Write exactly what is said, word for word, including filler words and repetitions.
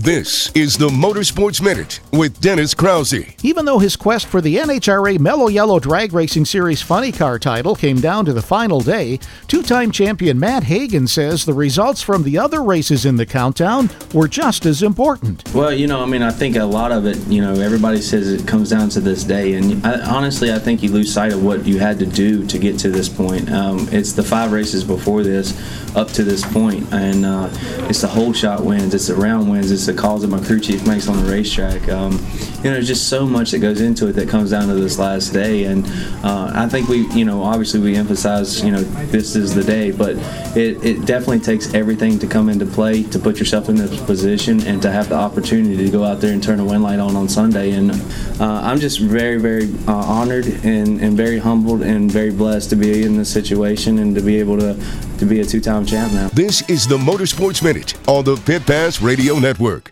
This is the Motorsports Minute with Dennis Krause. Even though his quest for the N H R A Mellow Yellow Drag Racing Series Funny Car title came down to the final day, two-time champion Matt Hagan says the results from the other races in the countdown were just as important. Well, you know, I mean, I think a lot of it, you know, everybody says it comes down to this day, and I, honestly, I think you lose sight of what you had to do to get to this point. Um, it's the five races before this, up to this point, and uh, it's the whole shot wins, it's the round wins, it's the calls that my crew chief makes on the racetrack. Um, you know, there's just so much that goes into it that comes down to this last day, and uh, I think we, you know, obviously we emphasize, you know, this is the day, but it, it definitely takes everything to come into play to put yourself in this position and to have the opportunity to go out there and turn a win light on on Sunday. And uh, I'm just very, very uh, honored and, and very humbled and very blessed to be in this situation and to be able to, to be a two-time champ now. This is the Motorsports Minute on the Pit Pass Radio Network.